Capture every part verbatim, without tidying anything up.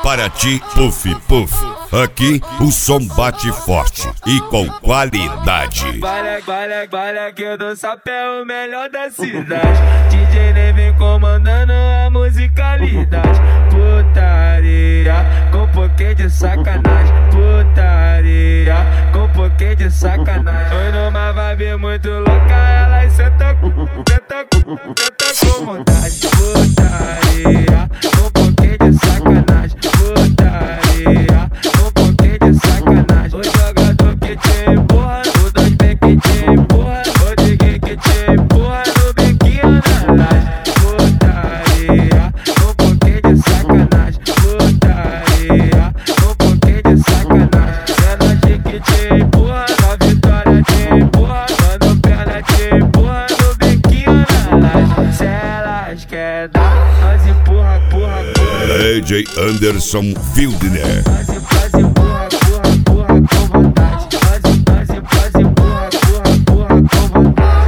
Paraty, Puff Puff. Aqui o som bate forte e com qualidade. Vale, vale, vale aqui do Sapé, o melhor da cidade. D J Ney vem comandando a musicalidade. Putaria, com um pouquinho de sacanagem. Putaria, com um pouquinho de sacanagem. Foi numa vibe muito louca, ela senta, senta, senta com vontade. Putaria, com um pouquinho de sacanagem. Putaria, com um pouquinho de sacanagem. O jogador que te empurra, o dois B que te empurra, o Diguinho que te empurra no biquinho na laje. Putaria, com um pouquinho de sacanagem. Putaria, com um pouquinho de sacanagem. Cena que te empurra, na vitória te empurra, quando perna te empurra no biquinho na laje. Se elas quer dar, nós empurra, empurra, empurra. D J Anderson Wildner. Nós empurra, empurra, empurra com vontade. Nós, nós, nós empurra, empurra, empurra com vontade.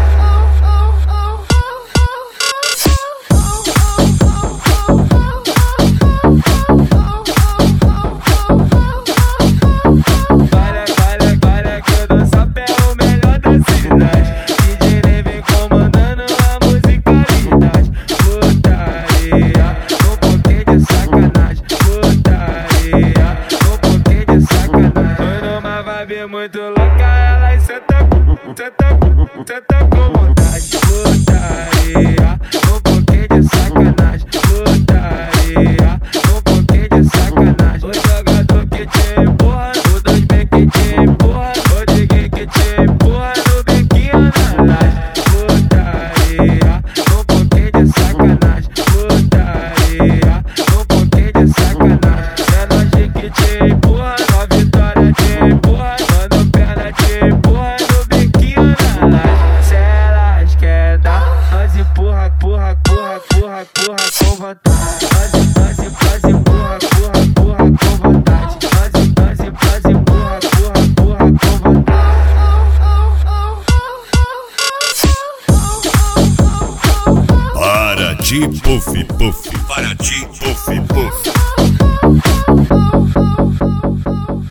Vale, vale, vale que eu dou Sapé, o melhor da cidade. D J Ney vem comandando a musicalidade. Putaria, com um pouquinho de sacanagem. Putaria, com um pouquinho de sacanagem. Foi numa vibe muito louca, ela senta, senta, senta com vontade. Putaria, com um pouquinho de sacanagem. Putaria, com um pouquinho de sacanagem. O jogador que te empurra, o dois B que te empurra, o Diguinho que te empurra no biquinho na laje. Putaria, com um pouquinho de sacanagem. Putaria, com um pouquinho de sacanagem. Cena que te empurra, na vitória te empurra, quando perna te empurra no biquinho na laje. Se elas quer dar, nós empurra, empurra, empurra, empurra, empurra com vontade. Nós, nós, nós empurra, empurra, empurra com vontade. Nós, nós, nós empurra, empurra, empurra com vontade. Paraty, Puff Puff. Paraty, Puff Puff.